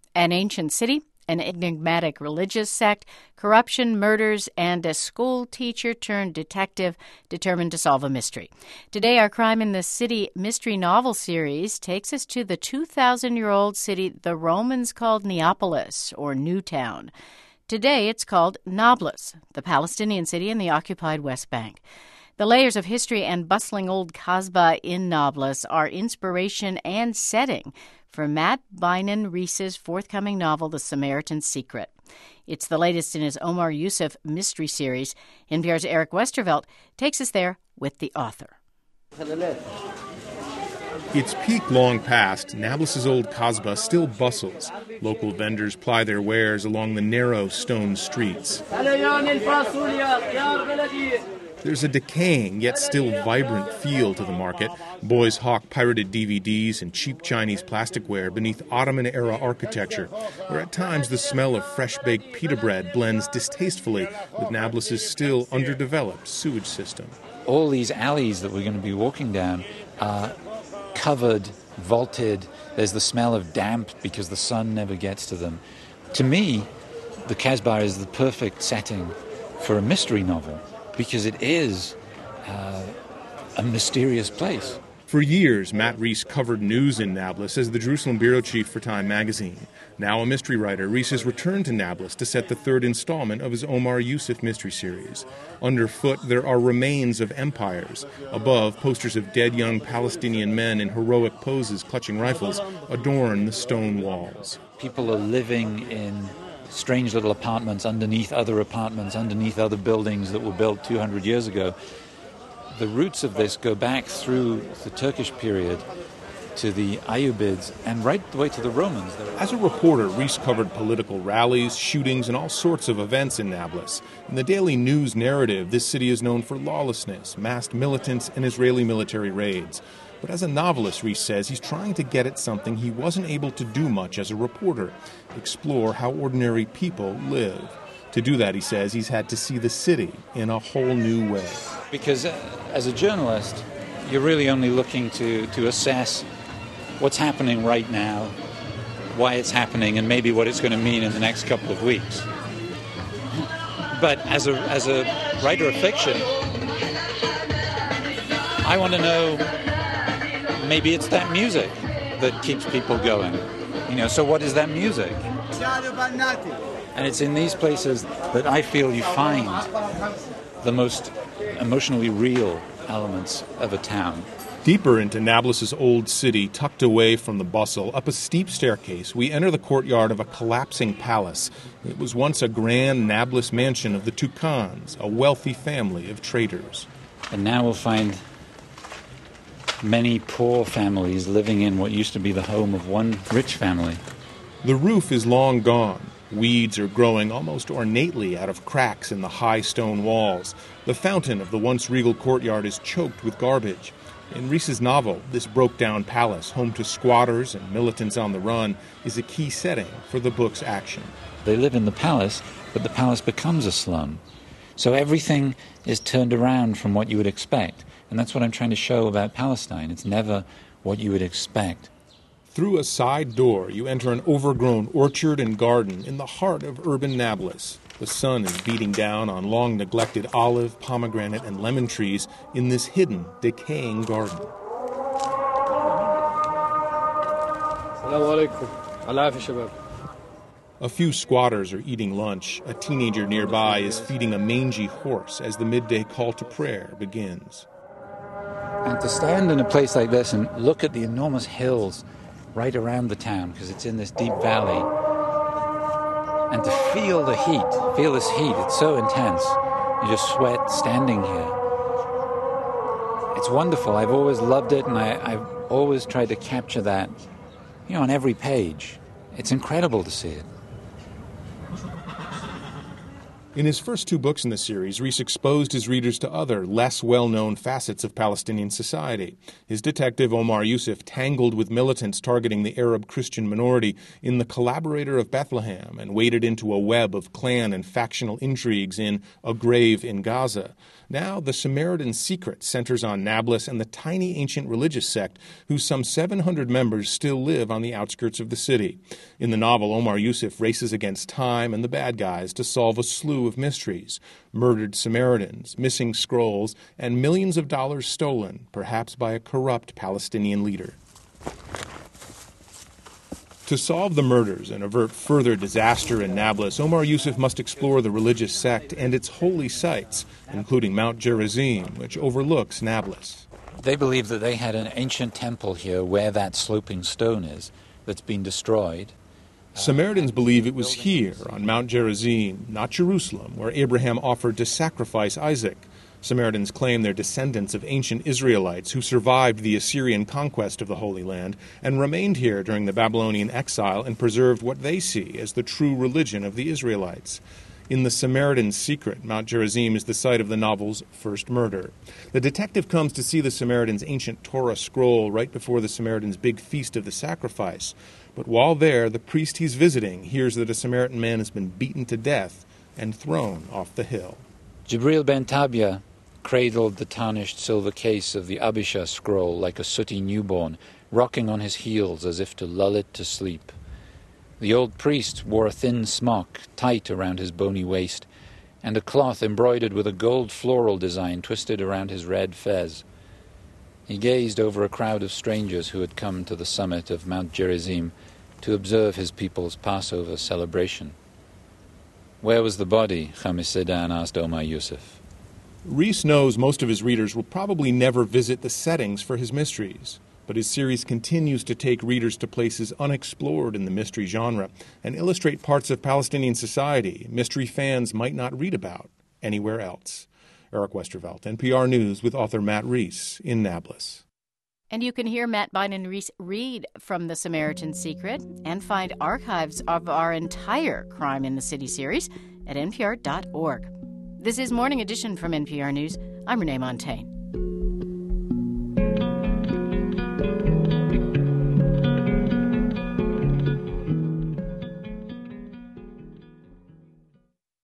An ancient city, an enigmatic religious sect, corruption, murders, and a school teacher turned detective determined to solve a mystery. Today, our Crime in the City mystery novel series takes us to the 2,000-year-old city the Romans called Neapolis, or Newtown. Today, it's called Nablus, the Palestinian city in the occupied West Bank. The layers of history and bustling old Kasbah in Nablus are inspiration and setting for Matt Bynon Rees's forthcoming novel, The Samaritan's Secret. It's the latest in his Omar Youssef mystery series. NPR's Eric Westervelt takes us there with the author. Its peak long past, Nablus's old Kasbah still bustles. Local vendors ply their wares along the narrow stone streets. There's a decaying yet still vibrant feel to the market. Boys hawk pirated DVDs and cheap Chinese plasticware beneath Ottoman-era architecture, where at times the smell of fresh-baked pita bread blends distastefully with Nablus's still underdeveloped sewage system. All these alleys that we're going to be walking down are covered, vaulted. There's the smell of damp because the sun never gets to them. To me, the Kasbah is the perfect setting for a mystery novel, because it is a mysterious place. For years, Matt Rees covered news in Nablus as the Jerusalem bureau chief for Time magazine. Now a mystery writer, Rees has returned to Nablus to set the third installment of his Omar Youssef mystery series. Underfoot, there are remains of empires. Above, posters of dead young Palestinian men in heroic poses clutching rifles adorn the stone walls. People are living in strange little apartments, underneath other buildings that were built 200 years ago. The roots of this go back through the Turkish period to the Ayyubids and right the way to the Romans. As a reporter, Rees covered political rallies, shootings, and all sorts of events in Nablus. In the daily news narrative, this city is known for lawlessness, masked militants, and Israeli military raids. But as a novelist, Rees says he's trying to get at something he wasn't able to do much as a reporter, explore how ordinary people live. To do that, he says, he's had to see the city in a whole new way. Because as a journalist, you're really only looking to assess what's happening right now, why it's happening, and maybe what it's going to mean in the next couple of weeks. But as a writer of fiction, I want to know, maybe it's that music that keeps people going. So what is that music? And it's in these places that I feel you find the most emotionally real elements of a town. Deeper into Nablus's old city, tucked away from the bustle, up a steep staircase, we enter the courtyard of a collapsing palace. It was once a grand Nablus mansion of the Tukans, a wealthy family of traders. And now we'll find many poor families living in what used to be the home of one rich family. The roof is long gone. Weeds are growing almost ornately out of cracks in the high stone walls. The fountain of the once regal courtyard is choked with garbage. In Rees's novel, this broke-down palace, home to squatters and militants on the run, is a key setting for the book's action. They live in the palace, but the palace becomes a slum. So everything is turned around from what you would expect. And that's what I'm trying to show about Palestine. It's never what you would expect. Through a side door, you enter an overgrown orchard and garden in the heart of urban Nablus. The sun is beating down on long-neglected olive, pomegranate, and lemon trees in this hidden, decaying garden. A few squatters are eating lunch. A teenager nearby is feeding a mangy horse as the midday call to prayer begins. And to stand in a place like this and look at the enormous hills right around the town, because it's in this deep valley, and to feel the heat, feel this heat, it's so intense. You just sweat standing here. It's wonderful. I've always loved it, and I've always tried to capture that, on every page. It's incredible to see it. In his first 2 books in the series, Rees exposed his readers to other, less well-known facets of Palestinian society. His detective, Omar Yusuf, tangled with militants targeting the Arab Christian minority in The Collaborator of Bethlehem and waded into a web of clan and factional intrigues in A Grave in Gaza. Now, The Samaritan Secret centers on Nablus and the tiny ancient religious sect whose some 700 members still live on the outskirts of the city. In the novel, Omar Yusuf races against time and the bad guys to solve a slew of mysteries: murdered Samaritans, missing scrolls, and millions of dollars stolen, perhaps by a corrupt Palestinian leader. To solve the murders and avert further disaster in Nablus, Omar Yusuf must explore the religious sect and its holy sites, including Mount Gerizim, which overlooks Nablus. They believe that they had an ancient temple here where that sloping stone is that's been destroyed. Samaritans believe it was here, on Mount Gerizim, not Jerusalem, where Abraham offered to sacrifice Isaac. Samaritans claim they're descendants of ancient Israelites who survived the Assyrian conquest of the Holy Land and remained here during the Babylonian exile and preserved what they see as the true religion of the Israelites. In The Samaritan Secret, Mount Gerizim is the site of the novel's first murder. The detective comes to see the Samaritans' ancient Torah scroll right before the Samaritans' big feast of the sacrifice. But while there, the priest he's visiting hears that a Samaritan man has been beaten to death and thrown off the hill. Jibril ben Tabia cradled the tarnished silver case of the Abisha scroll like a sooty newborn, rocking on his heels as if to lull it to sleep. The old priest wore a thin smock tight around his bony waist, and a cloth embroidered with a gold floral design twisted around his red fez. He gazed over a crowd of strangers who had come to the summit of Mount Gerizim to observe his people's Passover celebration. "Where was the body?" Khamis Sedan asked Omar Yusuf. Rees knows most of his readers will probably never visit the settings for his mysteries, but his series continues to take readers to places unexplored in the mystery genre and illustrate parts of Palestinian society mystery fans might not read about anywhere else. Eric Westervelt, NPR News, with author Matt Rees in Nablus. And you can hear Matt Bine and Rees read from The Samaritan Secret and find archives of our entire Crime in the City series at npr.org. This is Morning Edition from NPR News. I'm Renee Montagne.